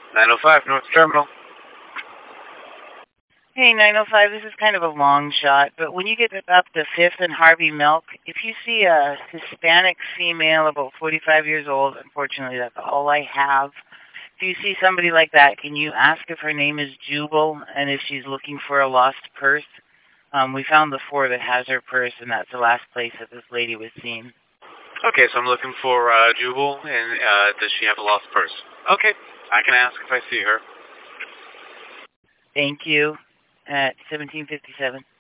905 North Terminal. Hey, 905, this is kind of a long shot, but when you get up to 5th and Harvey Milk, if you see a Hispanic female about 45 years old, unfortunately that's all I have. If you see somebody like that, can you ask if her name is Jubal and if she's looking for a lost purse? We found the 4 that has her purse, and that's the last place that this lady was seen. Okay, so I'm looking for Jubal, and does she have a lost purse? Okay, I can ask if I see her. Thank you. At 1757.